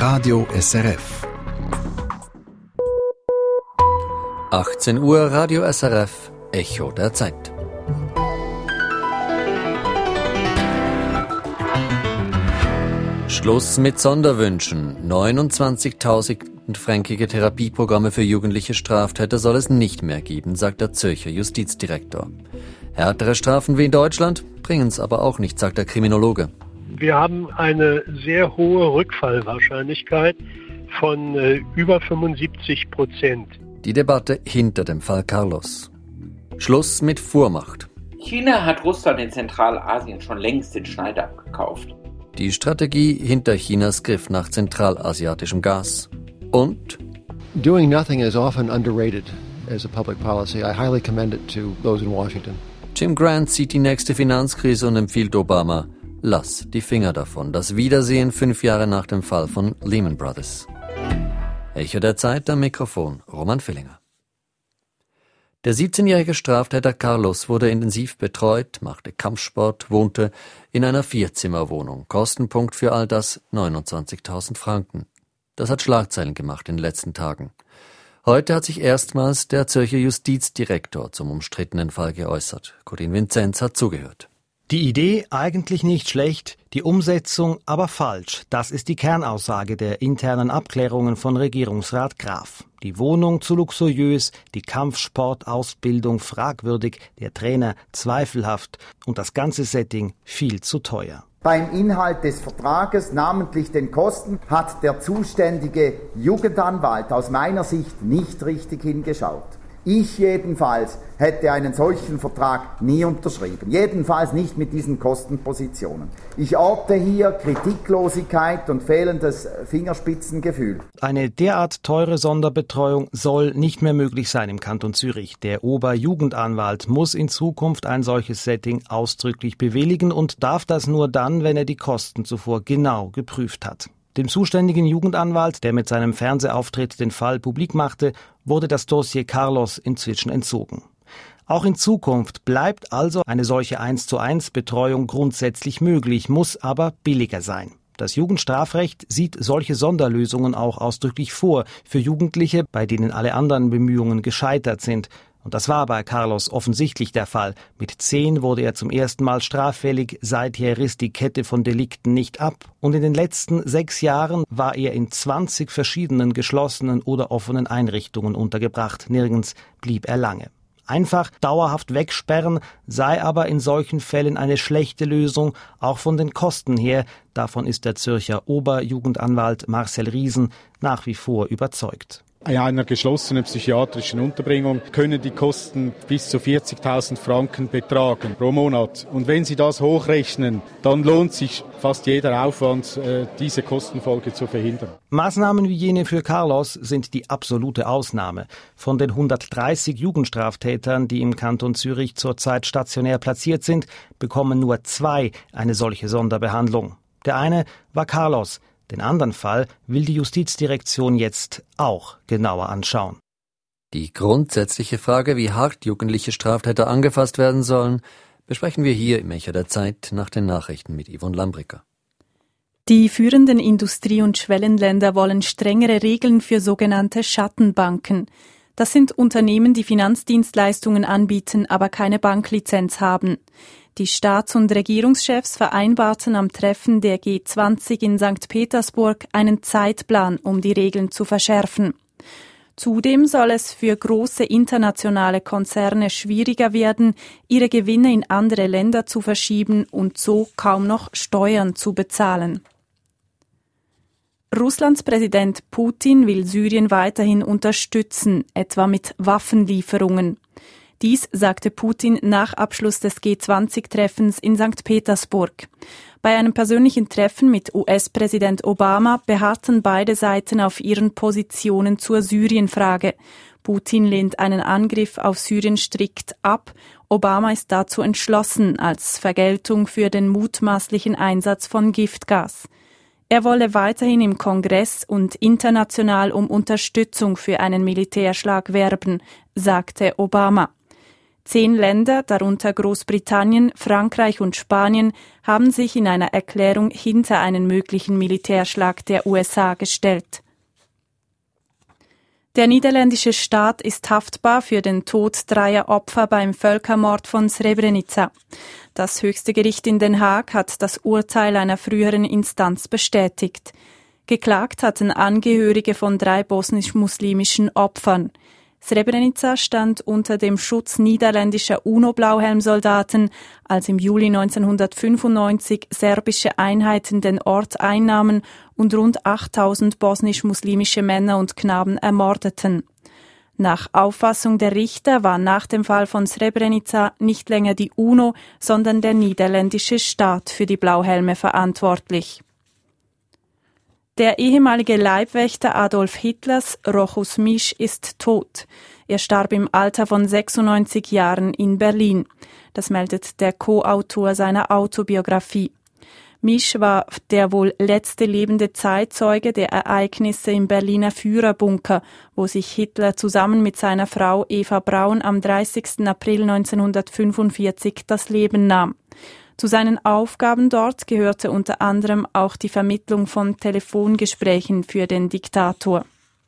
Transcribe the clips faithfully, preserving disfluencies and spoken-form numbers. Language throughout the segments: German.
Radio S R F. achtzehn Uhr, Radio S R F, Echo der Zeit. Schluss mit Sonderwünschen. neunundzwanzigtausend-fränkige Therapieprogramme für jugendliche Straftäter soll es nicht mehr geben, sagt der Zürcher Justizdirektor. Härtere Strafen wie in Deutschland bringen es aber auch nicht, sagt der Kriminologe. Wir haben eine sehr hohe Rückfallwahrscheinlichkeit von äh, über fünfundsiebzig Prozent. Die Debatte hinter dem Fall Carlos. Schluss mit Vormacht. China hat Russland in Zentralasien schon längst den Schneid abgekauft. Die Strategie hinter Chinas Griff nach zentralasiatischem Gas. Und Doing nothing is often underrated as a public policy. I highly commend it to those in Washington. Jim Grant sieht die nächste Finanzkrise und empfiehlt Obama, lass die Finger davon. Das Wiedersehen fünf Jahre nach dem Fall von Lehman Brothers. Echo der Zeit, am Mikrofon Roman Villinger. Der siebzehnjährige Straftäter Carlos wurde intensiv betreut, machte Kampfsport, wohnte in einer Vierzimmerwohnung. Kostenpunkt für all das neunundzwanzigtausend Franken. Das hat Schlagzeilen gemacht in den letzten Tagen. Heute hat sich erstmals der Zürcher Justizdirektor zum umstrittenen Fall geäußert. Corinne Vinzenz hat zugehört. Die Idee eigentlich nicht schlecht, die Umsetzung aber falsch. Das ist die Kernaussage der internen Abklärungen von Regierungsrat Graf. Die Wohnung zu luxuriös, die Kampfsportausbildung fragwürdig, der Trainer zweifelhaft und das ganze Setting viel zu teuer. Beim Inhalt des Vertrages, namentlich den Kosten, hat der zuständige Jugendanwalt aus meiner Sicht nicht richtig hingeschaut. Ich jedenfalls hätte einen solchen Vertrag nie unterschrieben. Jedenfalls nicht mit diesen Kostenpositionen. Ich orte hier Kritiklosigkeit und fehlendes Fingerspitzengefühl. Eine derart teure Sonderbetreuung soll nicht mehr möglich sein im Kanton Zürich. Der Oberjugendanwalt muss in Zukunft ein solches Setting ausdrücklich bewilligen und darf das nur dann, wenn er die Kosten zuvor genau geprüft hat. Dem zuständigen Jugendanwalt, der mit seinem Fernsehauftritt den Fall publik machte, wurde das Dossier Carlos inzwischen entzogen. Auch in Zukunft bleibt also eine solche eins zu eins Betreuung grundsätzlich möglich, muss aber billiger sein. Das Jugendstrafrecht sieht solche Sonderlösungen auch ausdrücklich vor für Jugendliche, bei denen alle anderen Bemühungen gescheitert sind. Und das war bei Carlos offensichtlich der Fall. Mit zehn wurde er zum ersten Mal straffällig, seither riss die Kette von Delikten nicht ab. Und in den letzten sechs Jahren war er in zwanzig verschiedenen geschlossenen oder offenen Einrichtungen untergebracht. Nirgends blieb er lange. Einfach dauerhaft wegsperren sei aber in solchen Fällen eine schlechte Lösung, auch von den Kosten her. Davon ist der Zürcher Oberjugendanwalt Marcel Riesen nach wie vor überzeugt. In einer geschlossenen psychiatrischen Unterbringung können die Kosten bis zu vierzigtausend Franken betragen pro Monat. Und wenn Sie das hochrechnen, dann lohnt sich fast jeder Aufwand, diese Kostenfolge zu verhindern. Maßnahmen wie jene für Carlos sind die absolute Ausnahme. Von den hundertdreißig Jugendstraftätern, die im Kanton Zürich zurzeit stationär platziert sind, bekommen nur zwei eine solche Sonderbehandlung. Der eine war Carlos. Den anderen Fall will die Justizdirektion jetzt auch genauer anschauen. Die grundsätzliche Frage, wie hart jugendliche Straftäter angefasst werden sollen, besprechen wir hier im Echo der Zeit nach den Nachrichten mit Yvonne Lambricker. Die führenden Industrie- und Schwellenländer wollen strengere Regeln für sogenannte Schattenbanken. Das sind Unternehmen, die Finanzdienstleistungen anbieten, aber keine Banklizenz haben. Die Staats- und Regierungschefs vereinbarten am Treffen der G zwanzig in Sankt Petersburg einen Zeitplan, um die Regeln zu verschärfen. Zudem soll es für große internationale Konzerne schwieriger werden, ihre Gewinne in andere Länder zu verschieben und so kaum noch Steuern zu bezahlen. Russlands Präsident Putin will Syrien weiterhin unterstützen, etwa mit Waffenlieferungen. Dies sagte Putin nach Abschluss des G zwanzig Treffens in Sankt Petersburg. Bei einem persönlichen Treffen mit U S-Präsident Obama beharrten beide Seiten auf ihren Positionen zur Syrien-Frage. Putin lehnt einen Angriff auf Syrien strikt ab. Obama ist dazu entschlossen, als Vergeltung für den mutmaßlichen Einsatz von Giftgas. Er wolle weiterhin im Kongress und international um Unterstützung für einen Militärschlag werben, sagte Obama. Zehn Länder, darunter Großbritannien, Frankreich und Spanien, haben sich in einer Erklärung hinter einen möglichen Militärschlag der U S A gestellt. Der niederländische Staat ist haftbar für den Tod dreier Opfer beim Völkermord von Srebrenica. Das höchste Gericht in Den Haag hat das Urteil einer früheren Instanz bestätigt. Geklagt hatten Angehörige von drei bosnisch-muslimischen Opfern. Srebrenica stand unter dem Schutz niederländischer UNO-Blauhelmsoldaten, als im Juli neunzehnhundertfünfundneunzig serbische Einheiten den Ort einnahmen und rund achttausend bosnisch-muslimische Männer und Knaben ermordeten. Nach Auffassung der Richter war nach dem Fall von Srebrenica nicht länger die UNO, sondern der niederländische Staat für die Blauhelme verantwortlich. Der ehemalige Leibwächter Adolf Hitlers, Rochus Misch, ist tot. Er starb im Alter von sechsundneunzig Jahren in Berlin. Das meldet der Co-Autor seiner Autobiografie. Misch war der wohl letzte lebende Zeitzeuge der Ereignisse im Berliner Führerbunker, wo sich Hitler zusammen mit seiner Frau Eva Braun am dreißigsten April neunzehnhundertfünfundvierzig das Leben nahm. Zu seinen Aufgaben dort gehörte unter anderem auch die Vermittlung von Telefongesprächen für den Diktator.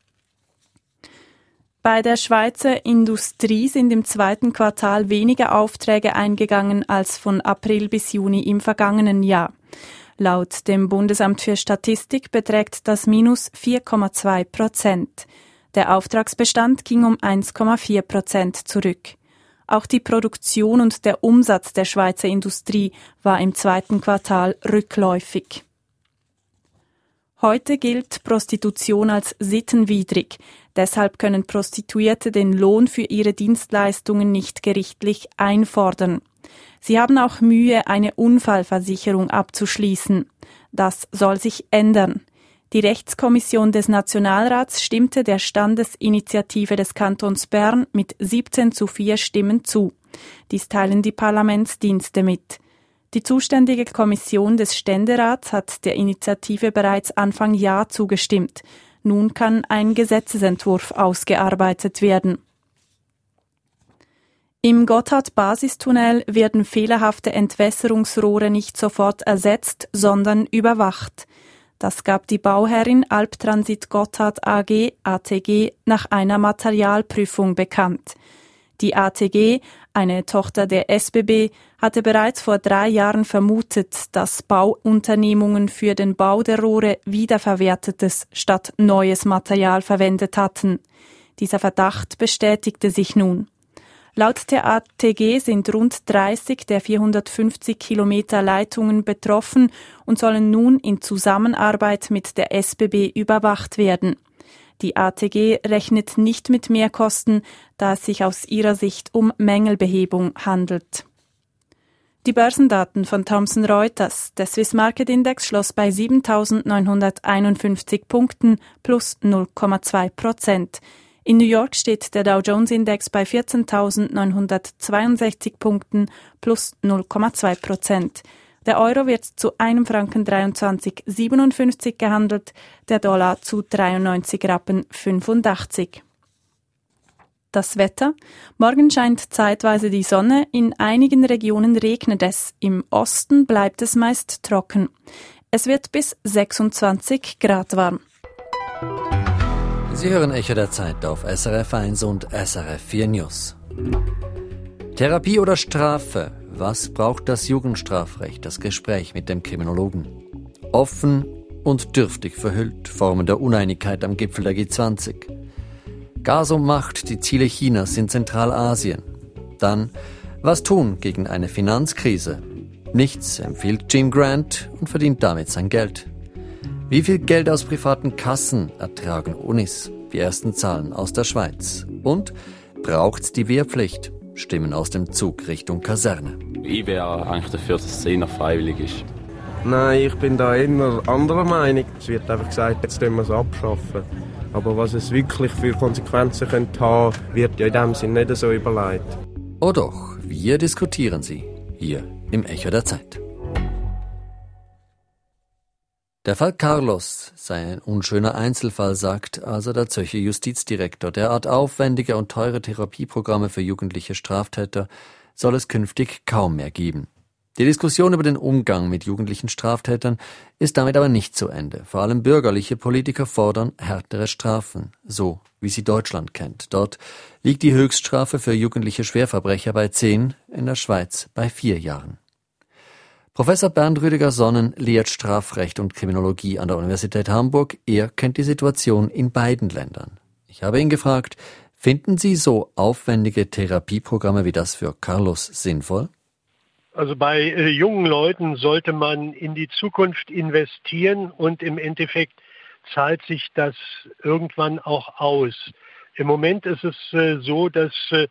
Bei der Schweizer Industrie sind im zweiten Quartal weniger Aufträge eingegangen als von April bis Juni im vergangenen Jahr. Laut dem Bundesamt für Statistik beträgt das Minus vier Komma zwei Prozent. Der Auftragsbestand ging um eins Komma vier Prozent zurück. Auch die Produktion und der Umsatz der Schweizer Industrie war im zweiten Quartal rückläufig. Heute gilt Prostitution als sittenwidrig. Deshalb können Prostituierte den Lohn für ihre Dienstleistungen nicht gerichtlich einfordern. Sie haben auch Mühe, eine Unfallversicherung abzuschließen. Das soll sich ändern. Die Rechtskommission des Nationalrats stimmte der Standesinitiative des Kantons Bern mit siebzehn zu vier Stimmen zu. Dies teilen die Parlamentsdienste mit. Die zuständige Kommission des Ständerats hat der Initiative bereits Anfang Jahr zugestimmt. Nun kann ein Gesetzesentwurf ausgearbeitet werden. Im Gotthard-Basistunnel werden fehlerhafte Entwässerungsrohre nicht sofort ersetzt, sondern überwacht. Das gab die Bauherrin Albtransit Gotthard A G, A T G, nach einer Materialprüfung bekannt. Die A T G, eine Tochter der S B B, hatte bereits vor drei Jahren vermutet, dass Bauunternehmungen für den Bau der Rohre wiederverwertetes statt neues Material verwendet hatten. Dieser Verdacht bestätigte sich nun. Laut der A T G sind rund dreißig der vierhundertfünfzig Kilometer Leitungen betroffen und sollen nun in Zusammenarbeit mit der S B B überwacht werden. Die A T G rechnet nicht mit Mehrkosten, da es sich aus ihrer Sicht um Mängelbehebung handelt. Die Börsendaten von Thomson Reuters. Der Swiss Market Index schloss bei siebentausendneunhunderteinundfünfzig Punkten plus null Komma zwei Prozent. In New York steht der Dow Jones Index bei vierzehntausendneunhundertzweiundsechzig Punkten plus null Komma zwei Prozent. Der Euro wird zu einem Franken dreiundzwanzig Komma siebenundfünfzig gehandelt, der Dollar zu dreiundneunzig Rappen fünfundachtzig. Das Wetter. Morgen scheint zeitweise die Sonne, in einigen Regionen regnet es, im Osten bleibt es meist trocken. Es wird bis sechsundzwanzig Grad warm. Sie hören Echo der Zeit auf S R F eins und S R F vier News. Therapie oder Strafe? Was braucht das Jugendstrafrecht? Das Gespräch mit dem Kriminologen. Offen und dürftig verhüllt, Formen der Uneinigkeit am Gipfel der G zwanzig. Gas und Macht, die Ziele Chinas in Zentralasien. Dann, was tun gegen eine Finanzkrise? Nichts, empfiehlt Jim Grant und verdient damit sein Geld. Wie viel Geld aus privaten Kassen ertragen Unis? Die ersten Zahlen aus der Schweiz. Und braucht's die Wehrpflicht? Stimmen aus dem Zug Richtung Kaserne. Ich wäre eigentlich dafür, dass es eher freiwillig ist. Nein, ich bin da eher anderer Meinung. Es wird einfach gesagt, jetzt müssen wir es abschaffen. Aber was es wirklich für Konsequenzen könnte haben, wird ja in dem Sinne nicht so überlegt. Oh doch, wir diskutieren sie hier im Echo der Zeit. Der Fall Carlos sei ein unschöner Einzelfall, sagt also der Zürcher Justizdirektor. Derart aufwendige und teure Therapieprogramme für jugendliche Straftäter soll es künftig kaum mehr geben. Die Diskussion über den Umgang mit jugendlichen Straftätern ist damit aber nicht zu Ende. Vor allem bürgerliche Politiker fordern härtere Strafen, so wie sie Deutschland kennt. Dort liegt die Höchststrafe für jugendliche Schwerverbrecher bei zehn, in der Schweiz bei vier Jahren. Professor Bernd Rüdiger-Sonnen lehrt Strafrecht und Kriminologie an der Universität Hamburg. Er kennt die Situation in beiden Ländern. Ich habe ihn gefragt, finden Sie so aufwendige Therapieprogramme wie das für Carlos sinnvoll? Also bei äh, jungen Leuten sollte man in die Zukunft investieren und im Endeffekt zahlt sich das irgendwann auch aus. Im Moment ist es äh, so, dass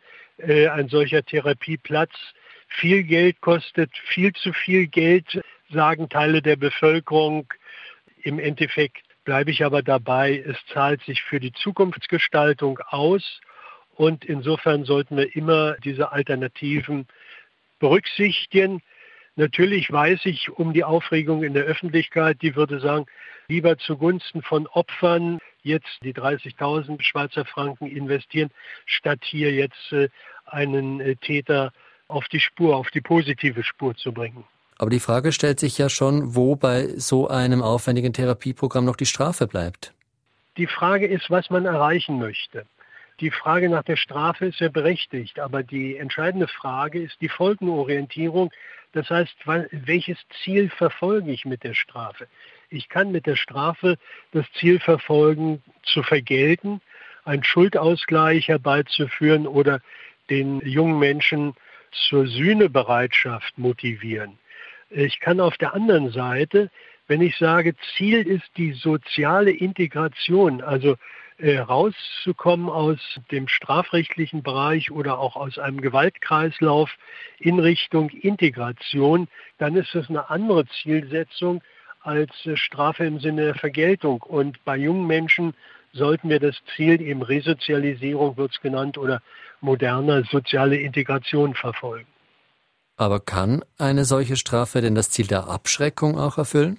äh, ein solcher Therapieplatz viel Geld kostet, viel zu viel Geld, sagen Teile der Bevölkerung. Im Endeffekt bleibe ich aber dabei, es zahlt sich für die Zukunftsgestaltung aus und insofern sollten wir immer diese Alternativen berücksichtigen. Natürlich weiß ich um die Aufregung in der Öffentlichkeit, die würde sagen, lieber zugunsten von Opfern jetzt die dreißigtausend Schweizer Franken investieren, statt hier jetzt äh, einen äh, Täter auf die Spur, auf die positive Spur zu bringen. Aber die Frage stellt sich ja schon, wo bei so einem aufwendigen Therapieprogramm noch die Strafe bleibt. Die Frage ist, was man erreichen möchte. Die Frage nach der Strafe ist ja berechtigt, aber die entscheidende Frage ist die Folgenorientierung. Das heißt, welches Ziel verfolge ich mit der Strafe? Ich kann mit der Strafe das Ziel verfolgen, zu vergelten, einen Schuldausgleich herbeizuführen oder den jungen Menschen zur Sühnebereitschaft motivieren. Ich kann auf der anderen Seite, wenn ich sage, Ziel ist die soziale Integration, also äh, rauszukommen aus dem strafrechtlichen Bereich oder auch aus einem Gewaltkreislauf in Richtung Integration, dann ist das eine andere Zielsetzung als äh, Strafe im Sinne der Vergeltung. Und bei jungen Menschen sollten wir das Ziel, eben Resozialisierung wird es genannt, oder moderne soziale Integration verfolgen. Aber kann eine solche Strafe denn das Ziel der Abschreckung auch erfüllen?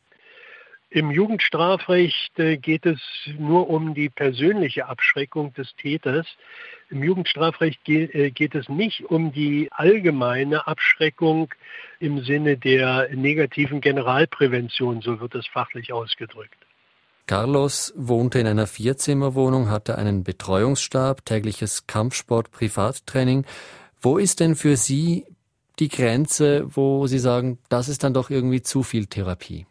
Im Jugendstrafrecht geht es nur um die persönliche Abschreckung des Täters. Im Jugendstrafrecht geht es nicht um die allgemeine Abschreckung im Sinne der negativen Generalprävention, so wird es fachlich ausgedrückt. Carlos wohnte in einer Vierzimmerwohnung, hatte einen Betreuungsstab, tägliches Kampfsport, Privattraining. Wo ist denn für Sie die Grenze, wo Sie sagen, das ist dann doch irgendwie zu viel Therapie?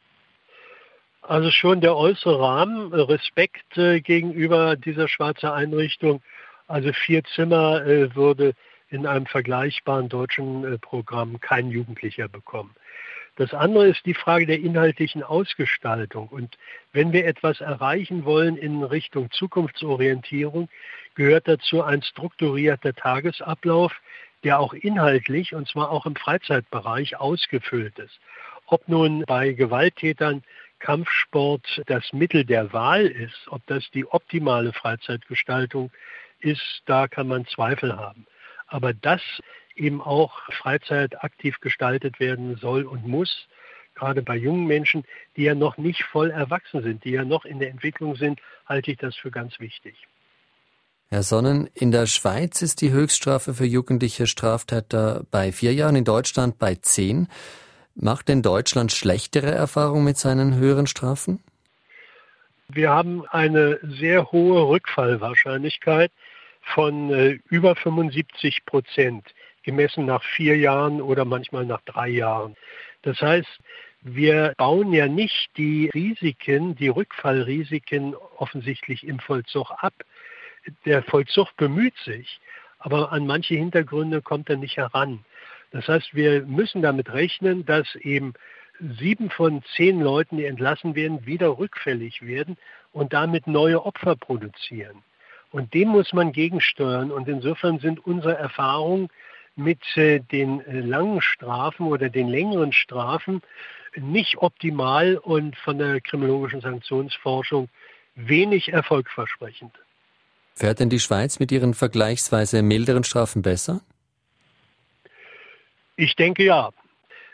Also schon der äußere Rahmen, Respekt äh, gegenüber dieser Schweizer Einrichtung. Also vier Zimmer äh, würde in einem vergleichbaren deutschen äh, Programm kein Jugendlicher bekommen. Das andere ist die Frage der inhaltlichen Ausgestaltung. Und wenn wir etwas erreichen wollen in Richtung Zukunftsorientierung, gehört dazu ein strukturierter Tagesablauf, der auch inhaltlich, und zwar auch im Freizeitbereich, ausgefüllt ist. Ob nun bei Gewalttätern Kampfsport das Mittel der Wahl ist, ob das die optimale Freizeitgestaltung ist, da kann man Zweifel haben. Aber dass eben auch Freizeit aktiv gestaltet werden soll und muss, gerade bei jungen Menschen, die ja noch nicht voll erwachsen sind, die ja noch in der Entwicklung sind, halte ich das für ganz wichtig. Herr Sonnen, in der Schweiz ist die Höchststrafe für jugendliche Straftäter bei vier Jahren, in Deutschland bei zehn. Macht denn Deutschland schlechtere Erfahrungen mit seinen höheren Strafen? Wir haben eine sehr hohe Rückfallwahrscheinlichkeit von äh, über fünfundsiebzig Prozent, gemessen nach vier Jahren oder manchmal nach drei Jahren. Das heißt, wir bauen ja nicht die Risiken, die Rückfallrisiken offensichtlich im Vollzug ab. Der Vollzug bemüht sich, aber an manche Hintergründe kommt er nicht heran. Das heißt, wir müssen damit rechnen, dass eben sieben von zehn Leuten, die entlassen werden, wieder rückfällig werden und damit neue Opfer produzieren. Und dem muss man gegensteuern. Und insofern sind unsere Erfahrungen mit den langen Strafen oder den längeren Strafen nicht optimal und von der kriminologischen Sanktionsforschung wenig erfolgversprechend. Fährt denn die Schweiz mit ihren vergleichsweise milderen Strafen besser? Ich denke ja.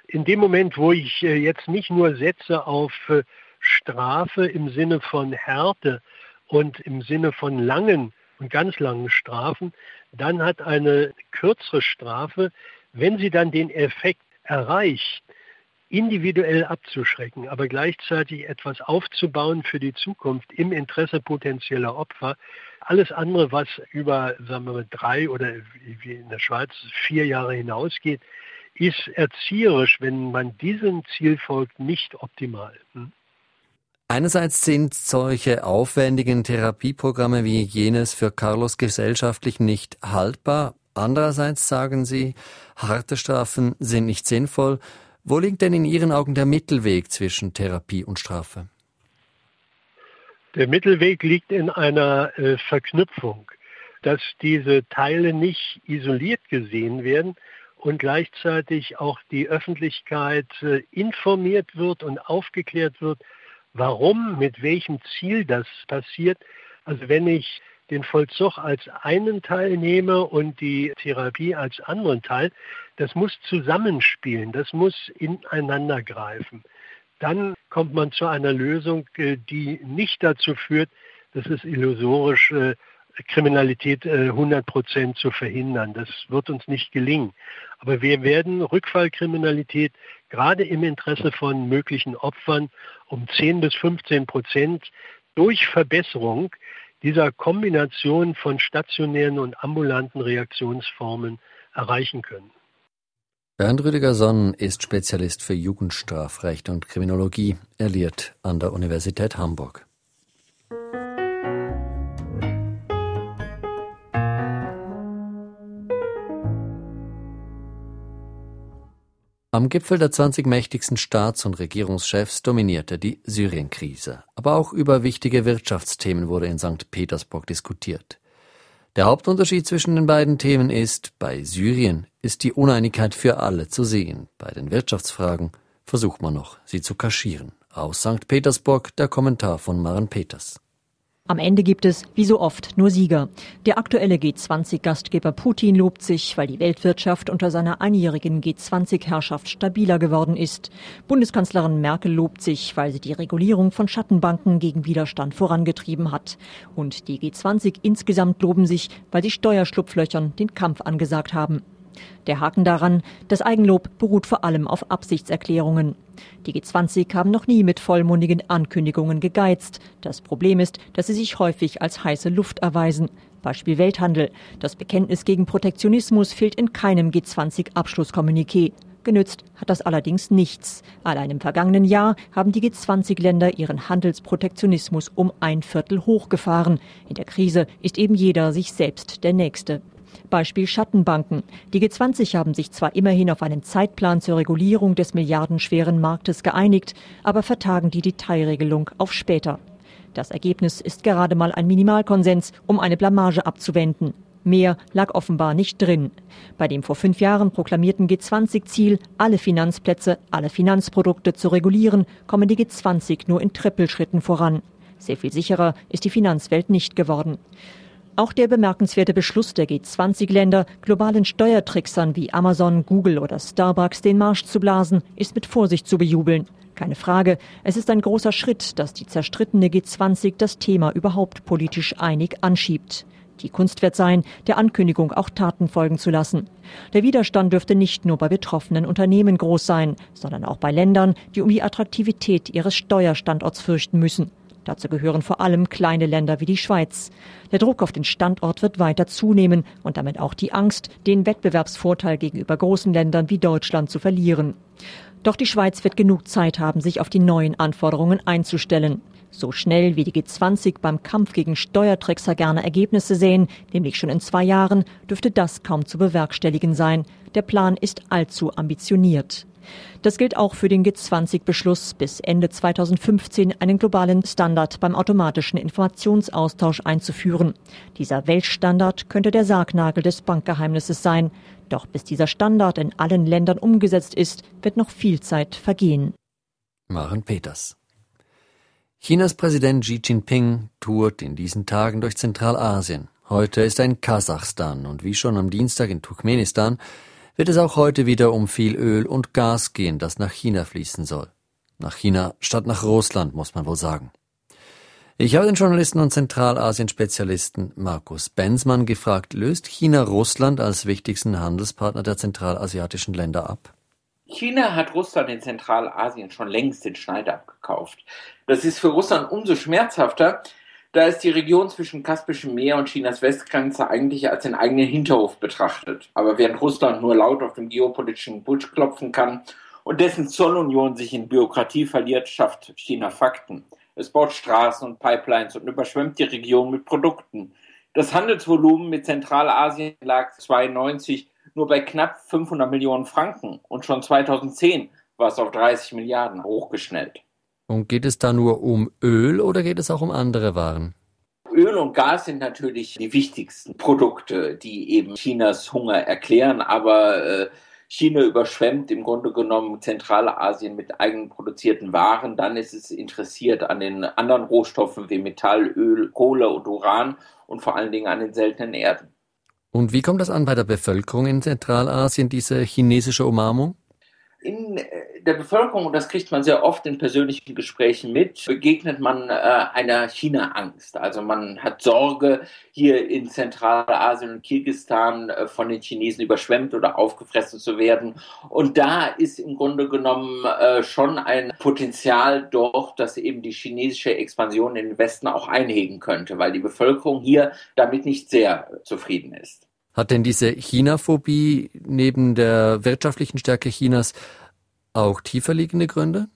In dem Moment, wo ich jetzt nicht nur setze auf Strafe im Sinne von Härte und im Sinne von langen und ganz langen Strafen, dann hat eine kürzere Strafe, wenn sie dann den Effekt erreicht, individuell abzuschrecken, aber gleichzeitig etwas aufzubauen für die Zukunft im Interesse potenzieller Opfer. Alles andere, was über, sagen wir mal, drei oder wie in der Schweiz vier Jahre hinausgeht, ist erzieherisch, wenn man diesem Ziel folgt, nicht optimal. Hm? Einerseits sind solche aufwendigen Therapieprogramme wie jenes für Carlos gesellschaftlich nicht haltbar. Andererseits sagen Sie, harte Strafen sind nicht sinnvoll. Wo liegt denn in Ihren Augen der Mittelweg zwischen Therapie und Strafe? Der Mittelweg liegt in einer äh, Verknüpfung, dass diese Teile nicht isoliert gesehen werden und gleichzeitig auch die Öffentlichkeit äh, informiert wird und aufgeklärt wird, warum, mit welchem Ziel das passiert. Also wenn ich den Vollzug als einen Teil nehme und die Therapie als anderen Teil, das muss zusammenspielen, das muss ineinander greifen. Dann kommt man zu einer Lösung, die nicht dazu führt, dass es illusorisch äh, Kriminalität äh, hundert Prozent zu verhindern. Das wird uns nicht gelingen. Aber wir werden Rückfallkriminalität gerade im Interesse von möglichen Opfern um zehn bis fünfzehn Prozent durch Verbesserung dieser Kombination von stationären und ambulanten Reaktionsformen erreichen können. Bernd Rüdiger-Sonn ist Spezialist für Jugendstrafrecht und Kriminologie. Er lehrt an der Universität Hamburg. Am Gipfel der zwanzig mächtigsten Staats- und Regierungschefs dominierte die Syrien-Krise. Aber auch über wichtige Wirtschaftsthemen wurde in Sankt Petersburg diskutiert. Der Hauptunterschied zwischen den beiden Themen ist, bei Syrien ist die Uneinigkeit für alle zu sehen. Bei den Wirtschaftsfragen versucht man noch, sie zu kaschieren. Aus Sankt Petersburg der Kommentar von Maren Peters. Am Ende gibt es, wie so oft, nur Sieger. Der aktuelle G zwanzig Gastgeber Putin lobt sich, weil die Weltwirtschaft unter seiner einjährigen G zwanzig Herrschaft stabiler geworden ist. Bundeskanzlerin Merkel lobt sich, weil sie die Regulierung von Schattenbanken gegen Widerstand vorangetrieben hat. Und die G zwanzig insgesamt loben sich, weil sie Steuerschlupflöchern den Kampf angesagt haben. Der Haken daran, das Eigenlob beruht vor allem auf Absichtserklärungen. Die G zwanzig haben noch nie mit vollmundigen Ankündigungen gegeizt. Das Problem ist, dass sie sich häufig als heiße Luft erweisen. Beispiel Welthandel. Das Bekenntnis gegen Protektionismus fehlt in keinem G zwanzig Abschlusskommuniqué. Genützt hat das allerdings nichts. Allein im vergangenen Jahr haben die G zwanzig Länder ihren Handelsprotektionismus um ein Viertel hochgefahren. In der Krise ist eben jeder sich selbst der Nächste. Beispiel Schattenbanken. Die G zwanzig haben sich zwar immerhin auf einen Zeitplan zur Regulierung des milliardenschweren Marktes geeinigt, aber vertagen die Detailregelung auf später. Das Ergebnis ist gerade mal ein Minimalkonsens, um eine Blamage abzuwenden. Mehr lag offenbar nicht drin. Bei dem vor fünf Jahren proklamierten G zwanzig Ziel, alle Finanzplätze, alle Finanzprodukte zu regulieren, kommen die G zwanzig nur in Trippelschritten voran. Sehr viel sicherer ist die Finanzwelt nicht geworden. Auch der bemerkenswerte Beschluss der G zwanzig Länder, globalen Steuertricksern wie Amazon, Google oder Starbucks den Marsch zu blasen, ist mit Vorsicht zu bejubeln. Keine Frage, es ist ein großer Schritt, dass die zerstrittene G zwanzig das Thema überhaupt politisch einig anschiebt. Die Kunst wird sein, der Ankündigung auch Taten folgen zu lassen. Der Widerstand dürfte nicht nur bei betroffenen Unternehmen groß sein, sondern auch bei Ländern, die um die Attraktivität ihres Steuerstandorts fürchten müssen. Dazu gehören vor allem kleine Länder wie die Schweiz. Der Druck auf den Standort wird weiter zunehmen und damit auch die Angst, den Wettbewerbsvorteil gegenüber großen Ländern wie Deutschland zu verlieren. Doch die Schweiz wird genug Zeit haben, sich auf die neuen Anforderungen einzustellen. So schnell wie die G zwanzig beim Kampf gegen Steuertrickser gerne Ergebnisse sehen, nämlich schon in zwei Jahren, dürfte das kaum zu bewerkstelligen sein. Der Plan ist allzu ambitioniert. Das gilt auch für den G zwanzig Beschluss, bis Ende zweitausendfünfzehn einen globalen Standard beim automatischen Informationsaustausch einzuführen. Dieser Weltstandard könnte der Sargnagel des Bankgeheimnisses sein. Doch bis dieser Standard in allen Ländern umgesetzt ist, wird noch viel Zeit vergehen. Maren Peters. Chinas Präsident Xi Jinping tourt in diesen Tagen durch Zentralasien. Heute ist er in Kasachstan und wie schon am Dienstag in Turkmenistan wird es auch heute wieder um viel Öl und Gas gehen, das nach China fließen soll. Nach China statt nach Russland, muss man wohl sagen. Ich habe den Journalisten und Zentralasien-Spezialisten Markus Benzmann gefragt, löst China Russland als wichtigsten Handelspartner der zentralasiatischen Länder ab? China hat Russland in Zentralasien schon längst den Schneid abgekauft. Das ist für Russland umso schmerzhafter, da es die Region zwischen Kaspischem Meer und Chinas Westgrenze eigentlich als den eigenen Hinterhof betrachtet. Aber während Russland nur laut auf dem geopolitischen Busch klopfen kann und dessen Zollunion sich in Bürokratie verliert, schafft China Fakten. Es baut Straßen und Pipelines und überschwemmt die Region mit Produkten. Das Handelsvolumen mit Zentralasien lag zweitausendneunzig nur bei knapp fünfhundert Millionen Franken und schon zweitausendzehn war es auf dreißig Milliarden hochgeschnellt. Und geht es da nur um Öl oder geht es auch um andere Waren? Öl und Gas sind natürlich die wichtigsten Produkte, die eben Chinas Hunger erklären, aber äh, China überschwemmt im Grunde genommen Zentralasien mit eigenproduzierten Waren. Dann ist es interessiert an den anderen Rohstoffen wie Metall, Öl, Kohle und Uran und vor allen Dingen an den seltenen Erden. Und wie kommt das an bei der Bevölkerung in Zentralasien, diese chinesische Umarmung? In der Bevölkerung, und das kriegt man sehr oft in persönlichen Gesprächen mit, begegnet man äh, einer China-Angst. Also man hat Sorge, hier in Zentralasien und Kirgisistan äh, von den Chinesen überschwemmt oder aufgefressen zu werden. Und da ist im Grunde genommen äh, schon ein Potenzial dort, dass eben die chinesische Expansion in den Westen auch einhegen könnte, weil die Bevölkerung hier damit nicht sehr zufrieden ist. Hat denn diese China-Phobie neben der wirtschaftlichen Stärke Chinas auch tiefer liegende Gründe?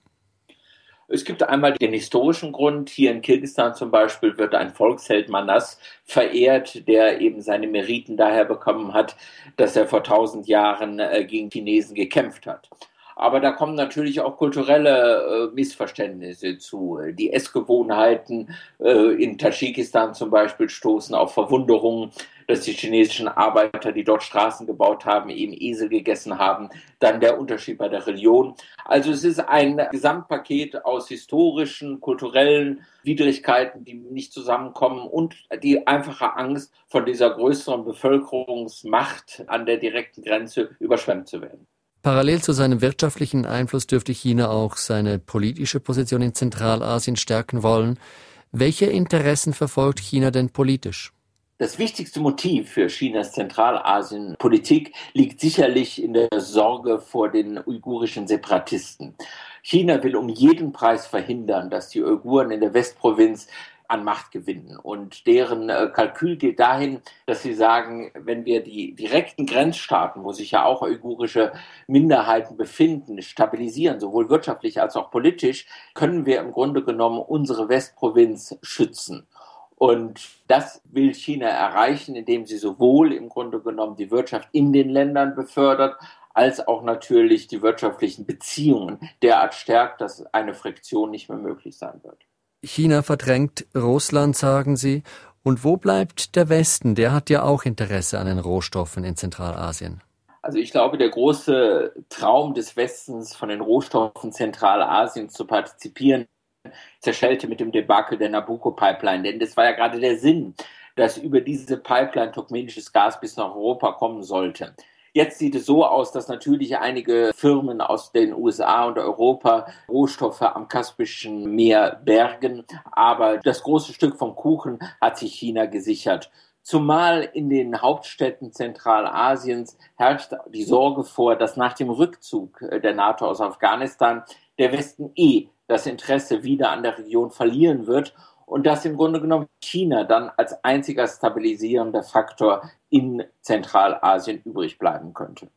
Es gibt einmal den historischen Grund. Hier in Kirgisistan zum Beispiel wird ein Volksheld Manas verehrt, der eben seine Meriten daher bekommen hat, dass er vor tausend Jahren gegen Chinesen gekämpft hat. Aber da kommen natürlich auch kulturelle äh, Missverständnisse zu. Die Essgewohnheiten äh, in Tadschikistan zum Beispiel stoßen auf Verwunderung, dass die chinesischen Arbeiter, die dort Straßen gebaut haben, eben Esel gegessen haben. Dann der Unterschied bei der Religion. Also es ist ein Gesamtpaket aus historischen, kulturellen Widrigkeiten, die nicht zusammenkommen und die einfache Angst, von dieser größeren Bevölkerungsmacht an der direkten Grenze überschwemmt zu werden. Parallel zu seinem wirtschaftlichen Einfluss dürfte China auch seine politische Position in Zentralasien stärken wollen. Welche Interessen verfolgt China denn politisch? Das wichtigste Motiv für Chinas Zentralasien-Politik liegt sicherlich in der Sorge vor den uigurischen Separatisten. China will um jeden Preis verhindern, dass die Uiguren in der Westprovinz an Macht gewinnen. Und deren äh, Kalkül geht dahin, dass sie sagen, wenn wir die direkten Grenzstaaten, wo sich ja auch uigurische Minderheiten befinden, stabilisieren, sowohl wirtschaftlich als auch politisch, können wir im Grunde genommen unsere Westprovinz schützen. Und das will China erreichen, indem sie sowohl im Grunde genommen die Wirtschaft in den Ländern befördert, als auch natürlich die wirtschaftlichen Beziehungen derart stärkt, dass eine Friktion nicht mehr möglich sein wird. China verdrängt Russland, sagen Sie. Und wo bleibt der Westen? Der hat ja auch Interesse an den Rohstoffen in Zentralasien. Also ich glaube, der große Traum des Westens, von den Rohstoffen Zentralasiens zu partizipieren, zerschellte mit dem Debakel der Nabucco-Pipeline. Denn das war ja gerade der Sinn, dass über diese Pipeline turkmenisches Gas bis nach Europa kommen sollte. Jetzt sieht es so aus, dass natürlich einige Firmen aus den U S A und Europa Rohstoffe am Kaspischen Meer bergen, aber das große Stück vom Kuchen hat sich China gesichert. Zumal in den Hauptstädten Zentralasiens herrscht die Sorge vor, dass nach dem Rückzug der NATO aus Afghanistan der Westen eh das Interesse wieder an der Region verlieren wird und dass im Grunde genommen China dann als einziger stabilisierender Faktor in Zentralasien übrig bleiben könnte.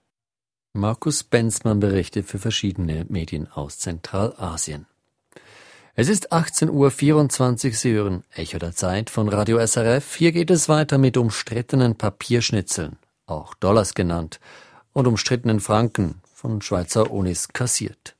Markus Benzmann berichtet für verschiedene Medien aus Zentralasien. Es ist achtzehn Uhr vierundzwanzig, Sie hören Echo der Zeit von Radio S R F. Hier geht es weiter mit umstrittenen Papierschnitzeln, auch Dollars genannt, und umstrittenen Franken, von Schweizer Unis kassiert.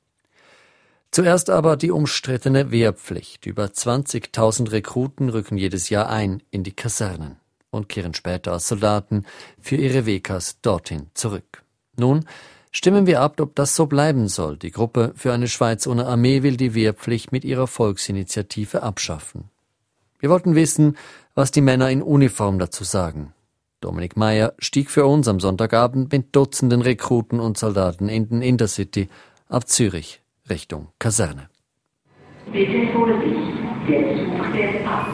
Zuerst aber die umstrittene Wehrpflicht. Über zwanzigtausend Rekruten rücken jedes Jahr ein in die Kasernen und kehren später als Soldaten für ihre W Ks dorthin zurück. Nun stimmen wir ab, ob das so bleiben soll. Die Gruppe für eine Schweiz ohne Armee will die Wehrpflicht mit ihrer Volksinitiative abschaffen. Wir wollten wissen, was die Männer in Uniform dazu sagen. Dominik Meyer stieg für uns am Sonntagabend mit Dutzenden Rekruten und Soldaten in den Intercity ab Zürich Richtung Kaserne. Bitte Vorsicht, der Zug fährt ab.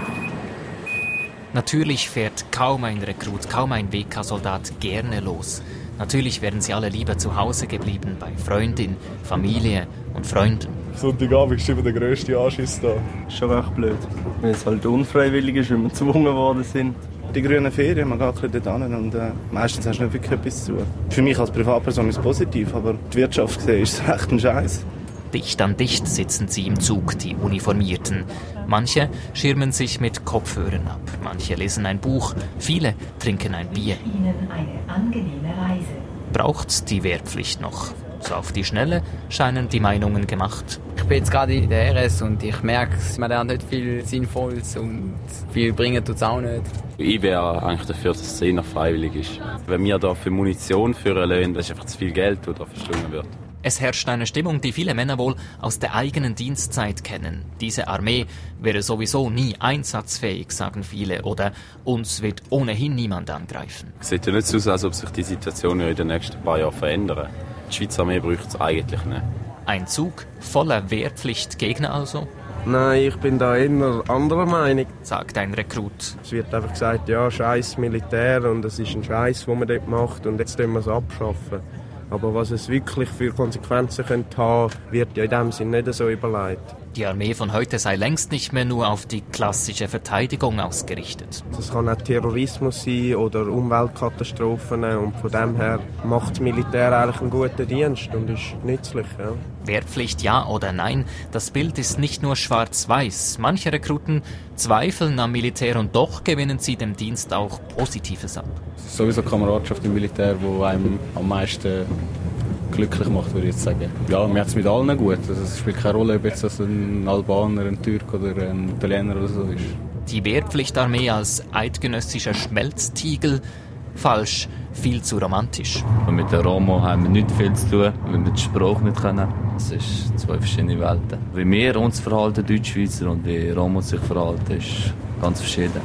Natürlich fährt kaum ein Rekrut, kaum ein W K-Soldat gerne los. Natürlich wären sie alle lieber zu Hause geblieben, bei Freundin, Familie und Freunden. Sonntagabend ist immer der grösste Anschiss da. Schon recht blöd, weil es halt unfreiwillig ist, weil wir gezwungen worden sind. Die grünen Ferien, man geht dort hin und äh, meistens hast du nicht wirklich etwas zu tun. Für mich als Privatperson ist es positiv, aber die Wirtschaft gesehen ist es echt ein Scheiß. Dicht an dicht sitzen sie im Zug, die Uniformierten. Manche schirmen sich mit Kopfhörern ab, manche lesen ein Buch, viele trinken ein Bier. Ihnen eine angenehme Reise. Braucht's die Wehrpflicht noch? So auf die Schnelle scheinen die Meinungen gemacht. Ich bin jetzt gerade in der R S und ich merke, man lernt nicht viel Sinnvolles und viel bringen tut es auch nicht. Ich wäre eigentlich dafür, dass es eher freiwillig ist. Wenn wir da für Munition führen lassen, das ist einfach zu viel Geld, das da verschlungen wird. Es herrscht eine Stimmung, die viele Männer wohl aus der eigenen Dienstzeit kennen. Diese Armee wäre sowieso nie einsatzfähig, sagen viele, oder uns wird ohnehin niemand angreifen. Es sieht ja nicht so aus, als ob sich die Situation in den nächsten paar Jahren verändert. Die Schweizer Armee braucht es eigentlich nicht. Ein Zug voller Wehrpflichtgegner also? Nein, ich bin da eher anderer Meinung, sagt ein Rekrut. Es wird einfach gesagt, ja, scheiß Militär und es ist ein Scheiß, den man dort macht und jetzt müssen wir es abschaffen. Aber was es wirklich für Konsequenzen könnte haben, wird ja in dem Sinne nicht so überlegt. Die Armee von heute sei längst nicht mehr nur auf die klassische Verteidigung ausgerichtet. Das kann auch Terrorismus sein oder Umweltkatastrophen und von dem her macht das Militär eigentlich einen guten Dienst und ist nützlich. Ja. Wehrpflicht ja oder nein, das Bild ist nicht nur schwarz-weiß. Manche Rekruten zweifeln am Militär und doch gewinnen sie dem Dienst auch Positives ab. Es ist sowieso Kameradschaft im Militär, die einem am meisten glücklich macht, würde ich jetzt sagen. Ja, mir hat es mit allen gut. Also es spielt keine Rolle, ob jetzt das ein Albaner, ein Türk oder ein Italiener oder so ist. Die Wehrpflichtarmee als eidgenössischer Schmelztiegel? Falsch, viel zu romantisch. Und mit den Romo haben wir nicht viel zu tun, weil wir die Sprache nicht können. Das sind zwei verschiedene Welten. Wie wir uns verhalten, Deutschschweizer, und wie Romo sich verhalten, ist ganz verschieden.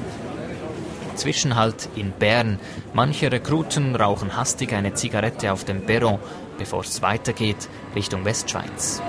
Zwischenhalt in Bern. Manche Rekruten rauchen hastig eine Zigarette auf dem Perron, bevor es weitergeht Richtung Westschweiz.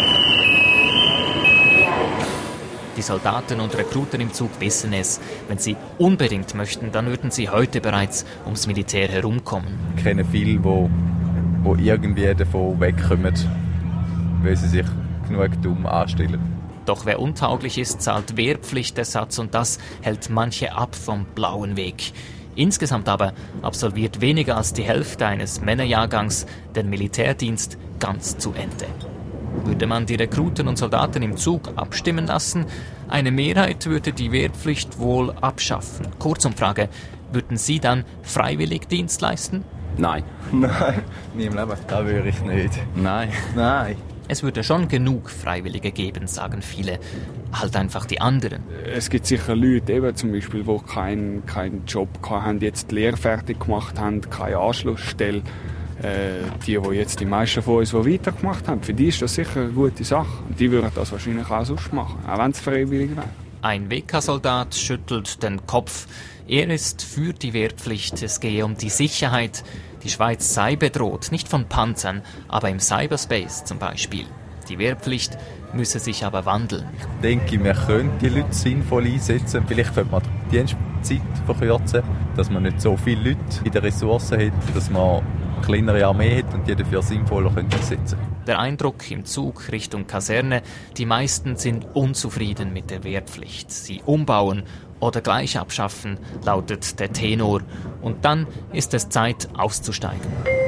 Die Soldaten und Rekruten im Zug wissen es. Wenn sie unbedingt möchten, dann würden sie heute bereits ums Militär herumkommen. Ich kenne viele, die, die irgendwie davon wegkommen, weil sie sich genug dumm anstellen. Doch wer untauglich ist, zahlt Wehrpflichtersatz und das hält manche ab vom blauen Weg. Insgesamt aber absolviert weniger als die Hälfte eines Männerjahrgangs den Militärdienst ganz zu Ende. Würde man die Rekruten und Soldaten im Zug abstimmen lassen, eine Mehrheit würde die Wehrpflicht wohl abschaffen. Kurzumfrage, würden Sie dann freiwillig Dienst leisten? Nein. Nein, nie im Leben. Das würde ich nicht. Nein. Nein. Es würde schon genug Freiwillige geben, sagen viele. Halt einfach die anderen. Es gibt sicher Leute, eben zum Beispiel, die keinen keinen Job hatten, jetzt die Lehre fertig gemacht haben, keine Anschlussstelle. Äh, die, die jetzt die meisten von uns, die weitergemacht haben, für die ist das sicher eine gute Sache. Und die würden das wahrscheinlich auch sonst machen, auch wenn es freiwillig wäre. Ein W K-Soldat schüttelt den Kopf. Er ist für die Wehrpflicht. Es gehe um die Sicherheit. Die Schweiz sei bedroht, nicht von Panzern, aber im Cyberspace zum Beispiel. Die Wehrpflicht müsse sich aber wandeln. Ich denke, wir können die Leute sinnvoll einsetzen. Vielleicht könnte man die Dienstzeit verkürzen, dass man nicht so viele Leute in den Ressourcen hat, dass man eine kleinere Armee hat und die dafür sinnvoller einsetzen können. Der Eindruck im Zug Richtung Kaserne, die meisten sind unzufrieden mit der Wehrpflicht. Sie umbauen oder gleich abschaffen, lautet der Tenor. Und dann ist es Zeit, auszusteigen.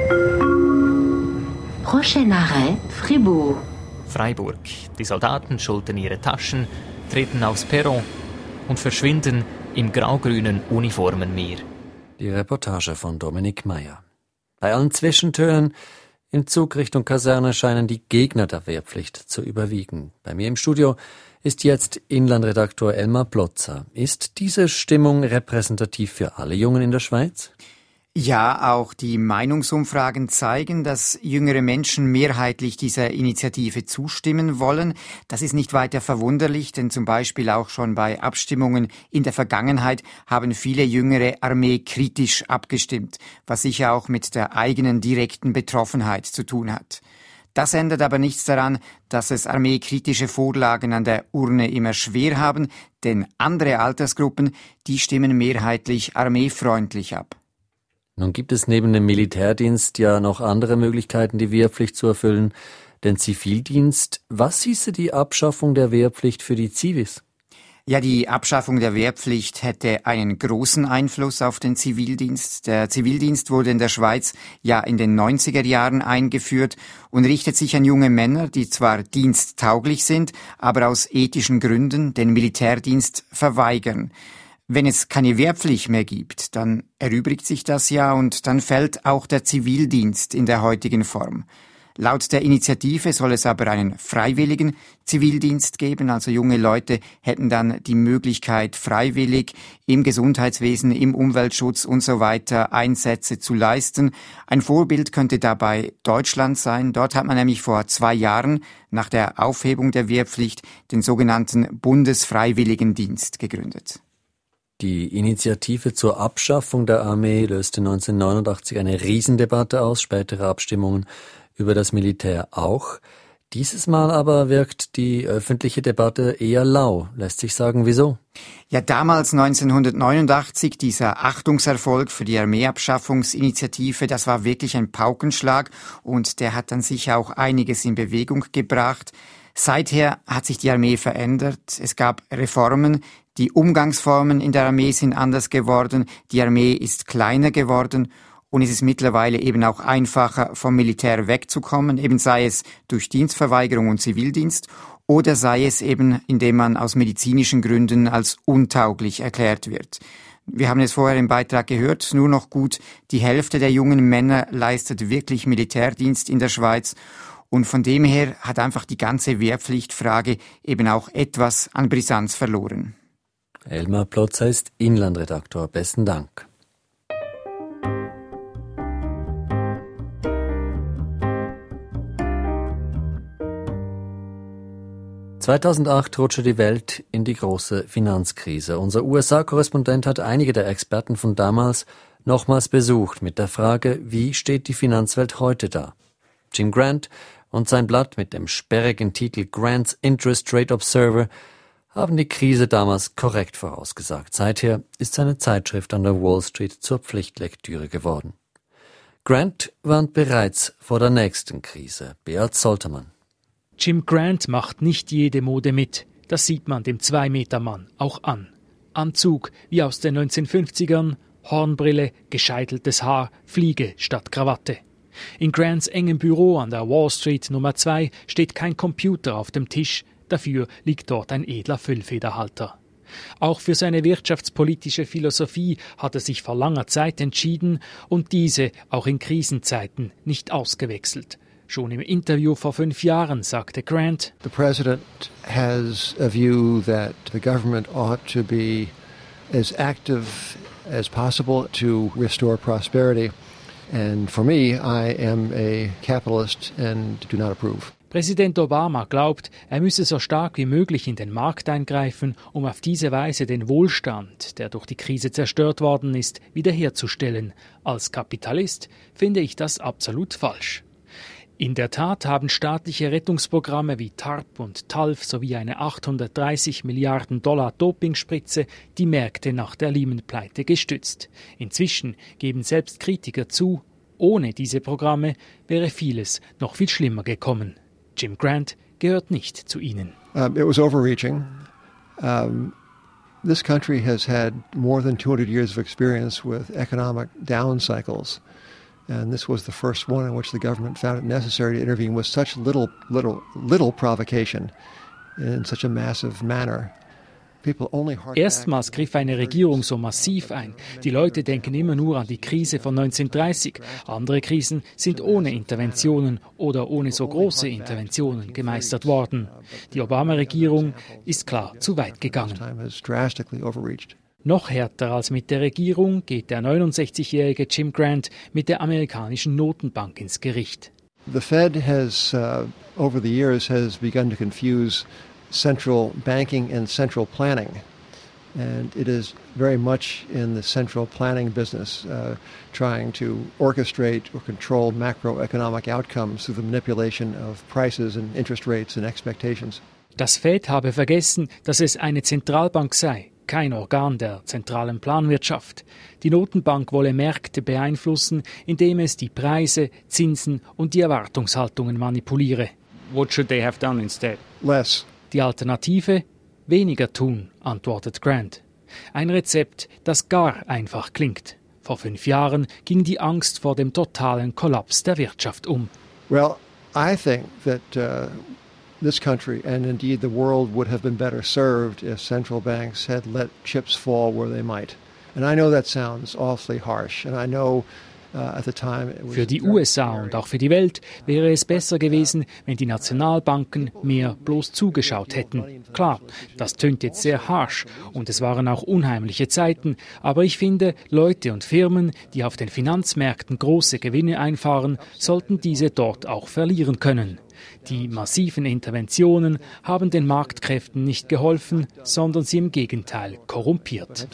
Prochain arrêt, Fribourg. Freiburg. Die Soldaten schultern ihre Taschen, treten aufs Perron und verschwinden im grau-grünen Uniformenmeer. Die Reportage von Dominik Meyer. Bei allen Zwischentönen im Zug Richtung Kaserne scheinen die Gegner der Wehrpflicht zu überwiegen. Bei mir im Studio ist jetzt Inlandredaktor Elmar Plotzer. Ist diese Stimmung repräsentativ für alle Jungen in der Schweiz? Ja, auch die Meinungsumfragen zeigen, dass jüngere Menschen mehrheitlich dieser Initiative zustimmen wollen. Das ist nicht weiter verwunderlich, denn zum Beispiel auch schon bei Abstimmungen in der Vergangenheit haben viele Jüngere Armee kritisch abgestimmt, was sicher auch mit der eigenen direkten Betroffenheit zu tun hat. Das ändert aber nichts daran, dass es armeekritische Vorlagen an der Urne immer schwer haben, denn andere Altersgruppen, die stimmen mehrheitlich armeefreundlich ab. Nun gibt es neben dem Militärdienst ja noch andere Möglichkeiten, die Wehrpflicht zu erfüllen. Den Zivildienst, was hieße die Abschaffung der Wehrpflicht für die Zivis? Ja, die Abschaffung der Wehrpflicht hätte einen großen Einfluss auf den Zivildienst. Der Zivildienst wurde in der Schweiz ja in den neunziger Jahren eingeführt und richtet sich an junge Männer, die zwar diensttauglich sind, aber aus ethischen Gründen den Militärdienst verweigern. Wenn es keine Wehrpflicht mehr gibt, dann erübrigt sich das ja und dann fällt auch der Zivildienst in der heutigen Form. Laut der Initiative soll es aber einen freiwilligen Zivildienst geben, also junge Leute hätten dann die Möglichkeit, freiwillig im Gesundheitswesen, im Umweltschutz und so weiter Einsätze zu leisten. Ein Vorbild könnte dabei Deutschland sein. Dort hat man nämlich vor zwei Jahren nach der Aufhebung der Wehrpflicht den sogenannten Bundesfreiwilligendienst gegründet. Die Initiative zur Abschaffung der Armee löste neunzehnhundertneunundachtzig eine Riesendebatte aus, spätere Abstimmungen über das Militär auch. Dieses Mal aber wirkt die öffentliche Debatte eher lau. Lässt sich sagen, wieso? Ja, damals neunzehnhundertneunundachtzig, dieser Achtungserfolg für die Armeeabschaffungsinitiative, das war wirklich ein Paukenschlag und der hat dann sicher auch einiges in Bewegung gebracht. Seither hat sich die Armee verändert. Es gab Reformen. Die Umgangsformen in der Armee sind anders geworden. Die Armee ist kleiner geworden. Und es ist mittlerweile eben auch einfacher, vom Militär wegzukommen, eben sei es durch Dienstverweigerung und Zivildienst oder sei es eben, indem man aus medizinischen Gründen als untauglich erklärt wird. Wir haben es vorher im Beitrag gehört, nur noch gut die Hälfte der jungen Männer leistet wirklich Militärdienst in der Schweiz. Und von dem her hat einfach die ganze Wehrpflichtfrage eben auch etwas an Brisanz verloren. Elmar Plotzer ist Inlandredaktor. Besten Dank. zweitausendacht rutschte die Welt in die große Finanzkrise. Unser U S A-Korrespondent hat einige der Experten von damals nochmals besucht mit der Frage, wie steht die Finanzwelt heute da? Jim Grant und sein Blatt mit dem sperrigen Titel Grant's Interest Rate Observer haben die Krise damals korrekt vorausgesagt. Seither ist seine Zeitschrift an der Wall Street zur Pflichtlektüre geworden. Grant warnt bereits vor der nächsten Krise. Beat Soltermann. Jim Grant macht nicht jede Mode mit. Das sieht man dem Zwei-Meter-Mann auch an. Anzug wie aus den neunzehnhundertfünfzigern, Hornbrille, gescheiteltes Haar, Fliege statt Krawatte. In Grants engem Büro an der Wall Street Nummer zwei steht kein Computer auf dem Tisch, dafür liegt dort ein edler Füllfederhalter. Auch für seine wirtschaftspolitische Philosophie hat er sich vor langer Zeit entschieden und diese auch in Krisenzeiten nicht ausgewechselt. Schon im Interview vor fünf Jahren sagte Grant, The President has a view that the government ought to be as active as possible to restore prosperity. And for me, I am a capitalist and do not approve. Präsident Obama glaubt, er müsse so stark wie möglich in den Markt eingreifen, um auf diese Weise den Wohlstand, der durch die Krise zerstört worden ist, wiederherzustellen. Als Kapitalist finde ich das absolut falsch. In der Tat haben staatliche Rettungsprogramme wie TARP und TALF sowie eine achthundertdreißig Milliarden Dollar Dopingspritze die Märkte nach der Lehman-Pleite gestützt. Inzwischen geben selbst Kritiker zu, ohne diese Programme wäre vieles noch viel schlimmer gekommen. Jim Grant gehört nicht zu ihnen. Um, it was overreaching. Um, this country has had more than two hundred years of experience with economic down cycles. And this was the first one in which the government found it necessary to intervene with such little, little, little provocation in such a massive manner. Erstmals griff eine Regierung so massiv ein. Die Leute denken immer nur an die Krise von neunzehnhundertdreißig. Andere Krisen sind ohne Interventionen oder ohne so große Interventionen gemeistert worden. Die Obama-Regierung ist klar zu weit gegangen. Noch härter als mit der Regierung geht der neunundsechzigjährige Jim Grant mit der amerikanischen Notenbank ins Gericht. The Fed has, uh, over the years, has begun to confuse central banking and central planning. And it is very much in the central planning business, uh, trying to orchestrate or control macroeconomic outcomes through the manipulation of prices and interest rates and expectations. Das Fed habe vergessen, dass es eine Zentralbank sei, kein Organ der zentralen Planwirtschaft. Die Notenbank wolle Märkte beeinflussen, indem es die Preise, Zinsen und die Erwartungshaltungen manipuliere. What should they have done instead? Less. Die Alternative? Weniger tun, antwortet Grant. Ein Rezept, das gar einfach klingt. Vor fünf Jahren ging die Angst vor dem totalen Kollaps der Wirtschaft um. Well, I think that uh, this country and indeed the world would have been better served if central banks had let chips fall where they might. And I know that sounds awfully harsh, and I know uh, at the time it was Für die U S A und auch für die Welt wäre es besser gewesen, wenn die Nationalbanken mehr bloß zugeschaut hätten. Klar, das tönt jetzt sehr harsh und es waren auch unheimliche Zeiten, aber ich finde, Leute und Firmen, die auf den Finanzmärkten große Gewinne einfahren, sollten diese dort auch verlieren können. Die massiven Interventionen haben den Marktkräften nicht geholfen, sondern sie im Gegenteil korrumpiert.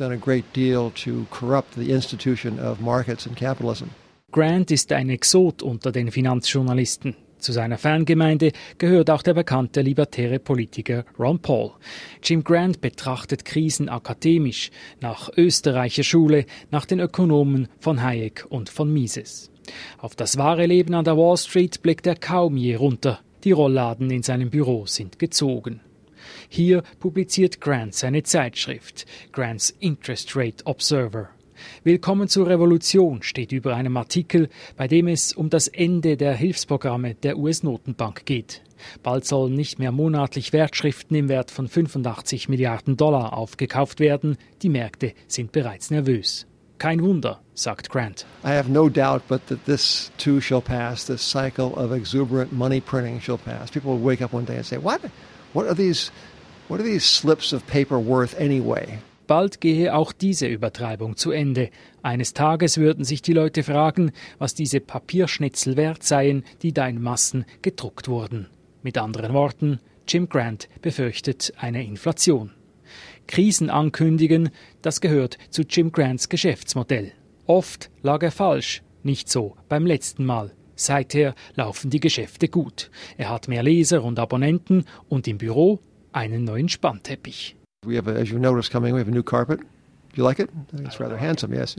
Grant ist ein Exot unter den Finanzjournalisten. Zu seiner Fangemeinde gehört auch der bekannte libertäre Politiker Ron Paul. Jim Grant betrachtet Krisen akademisch, nach österreichischer Schule, nach den Ökonomen von Hayek und von Mises. Auf das wahre Leben an der Wall Street blickt er kaum je runter. Die Rollladen in seinem Büro sind gezogen. Hier publiziert Grant seine Zeitschrift, Grant's Interest Rate Observer. Willkommen zur Revolution steht über einem Artikel, bei dem es um das Ende der Hilfsprogramme der U S-Notenbank geht. Bald sollen nicht mehr monatlich Wertschriften im Wert von fünfundachtzig Milliarden Dollar aufgekauft werden. Die Märkte sind bereits nervös. Kein Wunder, sagt Grant. I have no doubt but that this too shall pass. This cycle of exuberant money printing shall pass. People will wake up one day and say, "What? What are these? What are these slips of paper worth anyway?" Bald gehe auch diese Übertreibung zu Ende. Eines Tages würden sich die Leute fragen, was diese Papierschnitzel wert seien, die da in Massen gedruckt wurden. Mit anderen Worten, Jim Grant befürchtet eine Inflation. Krisen ankündigen, das gehört zu Jim Grants Geschäftsmodell. Oft lag er falsch, nicht so beim letzten Mal. Seither laufen die Geschäfte gut. Er hat mehr Leser und Abonnenten und im Büro einen neuen Spannteppich. We have, a, as you noticed coming, we have a new carpet. Do you like it? It's rather handsome, yes.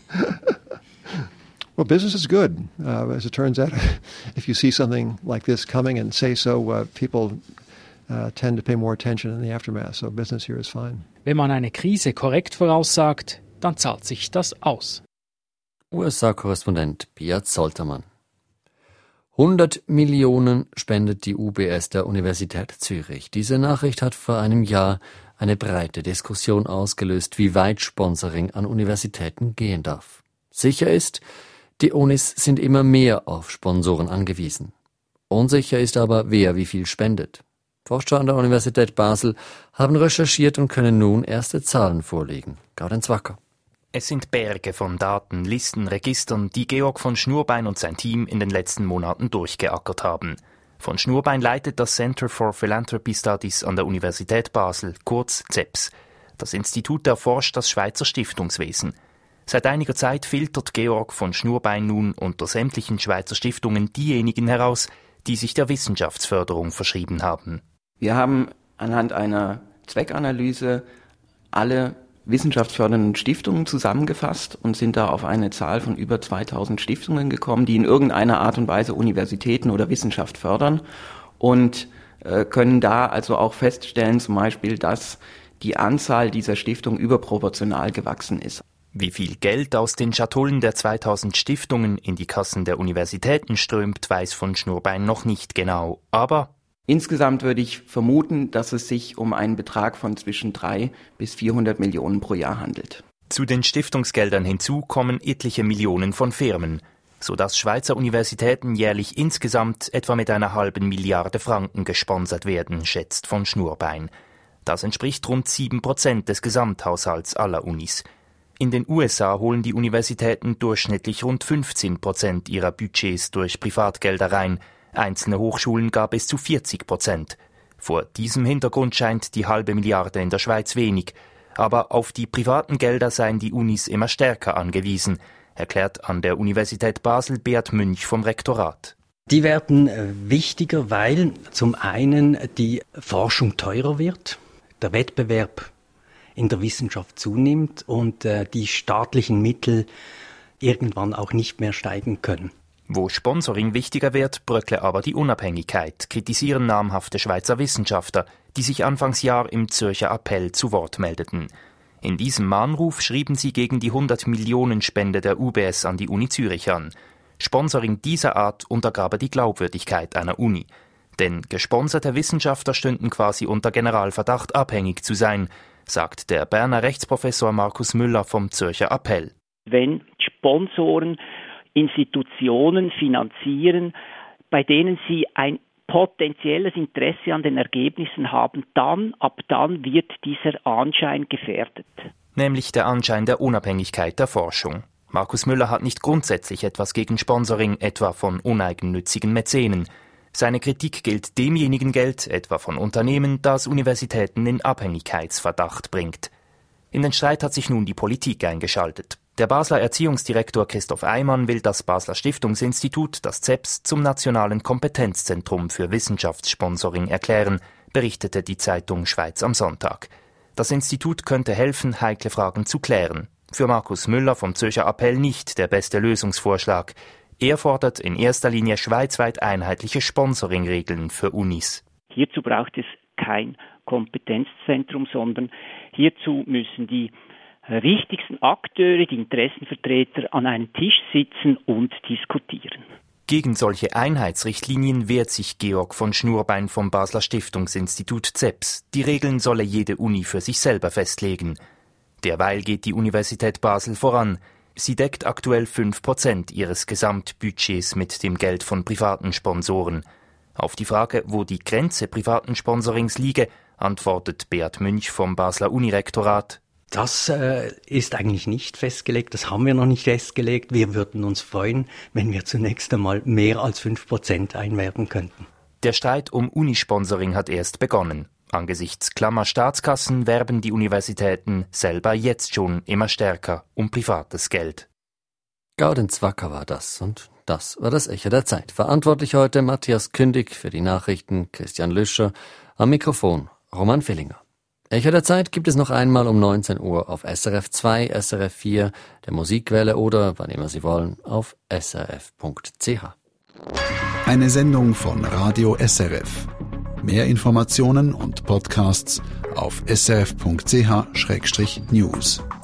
Well, business is good. Uh, as it turns out, if you see something like this coming and say so, uh, people uh, tend to pay more attention in the aftermath. So business here is fine. Wenn man eine Krise korrekt voraussagt, dann zahlt sich das aus. U S A-Korrespondent Beat Soltermann. hundert Millionen spendet die U B S der Universität Zürich. Diese Nachricht hat vor einem Jahr eine breite Diskussion ausgelöst, wie weit Sponsoring an Universitäten gehen darf. Sicher ist, die Unis sind immer mehr auf Sponsoren angewiesen. Unsicher ist aber, wer wie viel spendet. Forscher an der Universität Basel haben recherchiert und können nun erste Zahlen vorlegen. Gaudenz Wacker. Es sind Berge von Daten, Listen, Registern, die Georg von Schnurbein und sein Team in den letzten Monaten durchgeackert haben. Von Schnurbein leitet das Center for Philanthropy Studies an der Universität Basel, kurz C E P S. Das Institut erforscht das Schweizer Stiftungswesen. Seit einiger Zeit filtert Georg von Schnurbein nun unter sämtlichen Schweizer Stiftungen diejenigen heraus, die sich der Wissenschaftsförderung verschrieben haben. Wir haben anhand einer Zweckanalyse alle wissenschaftsfördernden Stiftungen zusammengefasst und sind da auf eine Zahl von über zweitausend Stiftungen gekommen, die in irgendeiner Art und Weise Universitäten oder Wissenschaft fördern und äh, können da also auch feststellen, zum Beispiel, dass die Anzahl dieser Stiftungen überproportional gewachsen ist. Wie viel Geld aus den Schatullen der zweitausend Stiftungen in die Kassen der Universitäten strömt, weiß von Schnurbein noch nicht genau, aber insgesamt würde ich vermuten, dass es sich um einen Betrag von zwischen drei bis vierhundert Millionen pro Jahr handelt. Zu den Stiftungsgeldern hinzu kommen etliche Millionen von Firmen, sodass Schweizer Universitäten jährlich insgesamt etwa mit einer halben Milliarde Franken gesponsert werden, schätzt von Schnurbein. Das entspricht rund sieben Prozent des Gesamthaushalts aller Unis. In den U S A holen die Universitäten durchschnittlich rund fünfzehn Prozent ihrer Budgets durch Privatgelder rein. Einzelne Hochschulen gar bis zu vierzig Prozent. Vor diesem Hintergrund scheint die halbe Milliarde in der Schweiz wenig. Aber auf die privaten Gelder seien die Unis immer stärker angewiesen, erklärt an der Universität Basel Beat Münch vom Rektorat. Die werden wichtiger, weil zum einen die Forschung teurer wird, der Wettbewerb in der Wissenschaft zunimmt und äh, die staatlichen Mittel irgendwann auch nicht mehr steigen können. Wo Sponsoring wichtiger wird, bröckle aber die Unabhängigkeit, kritisieren namhafte Schweizer Wissenschaftler, die sich Anfangsjahr im Zürcher Appell zu Wort meldeten. In diesem Mahnruf schrieben sie gegen die hundert Millionen Spende der U B S an die Uni Zürich an. Sponsoring dieser Art untergrabe die Glaubwürdigkeit einer Uni. Denn gesponserte Wissenschaftler stünden quasi unter Generalverdacht, abhängig zu sein, sagt der Berner Rechtsprofessor Markus Müller vom Zürcher Appell. Wenn Sponsoren Institutionen finanzieren, bei denen sie ein potenzielles Interesse an den Ergebnissen haben, dann, ab dann wird dieser Anschein gefährdet. Nämlich der Anschein der Unabhängigkeit der Forschung. Markus Müller hat nicht grundsätzlich etwas gegen Sponsoring, etwa von uneigennützigen Mäzenen. Seine Kritik gilt demjenigen Geld, etwa von Unternehmen, das Universitäten in Abhängigkeitsverdacht bringt. In den Streit hat sich nun die Politik eingeschaltet. Der Basler Erziehungsdirektor Christoph Eimann will das Basler Stiftungsinstitut, das Z E P S, zum nationalen Kompetenzzentrum für Wissenschaftssponsoring erklären, berichtete die Zeitung Schweiz am Sonntag. Das Institut könnte helfen, heikle Fragen zu klären. Für Markus Müller vom Zürcher Appell nicht der beste Lösungsvorschlag. Er fordert in erster Linie schweizweit einheitliche Sponsoringregeln für Unis. Hierzu braucht es kein Kompetenzzentrum, sondern hierzu müssen die wichtigsten Akteure, die Interessenvertreter an einem Tisch sitzen und diskutieren. Gegen solche Einheitsrichtlinien wehrt sich Georg von Schnurbein vom Basler Stiftungsinstitut Z E P S. Die Regeln solle jede Uni für sich selber festlegen. Derweil geht die Universität Basel voran. Sie deckt aktuell fünf Prozent ihres Gesamtbudgets mit dem Geld von privaten Sponsoren. Auf die Frage, wo die Grenze privaten Sponsorings liege, antwortet Beat Münch vom Basler Unirektorat: Das äh, ist eigentlich nicht festgelegt, das haben wir noch nicht festgelegt. Wir würden uns freuen, wenn wir zunächst einmal mehr als fünf Prozent einwerben könnten. Der Streit um Unisponsoring hat erst begonnen. Angesichts klammer Staatskassen werben die Universitäten selber jetzt schon immer stärker um privates Geld. Gaudenz Wacker war das und das war das Echo der Zeit. Verantwortlich heute Matthias Kündig, für die Nachrichten Christian Lüscher, am Mikrofon Roman Villinger. Echo der Zeit gibt es noch einmal um neunzehn Uhr auf S R F zwei, S R F vier, der Musikwelle oder, wann immer Sie wollen, auf s r f punkt c h. Eine Sendung von Radio S R F. Mehr Informationen und Podcasts auf s r f punkt c h slash news.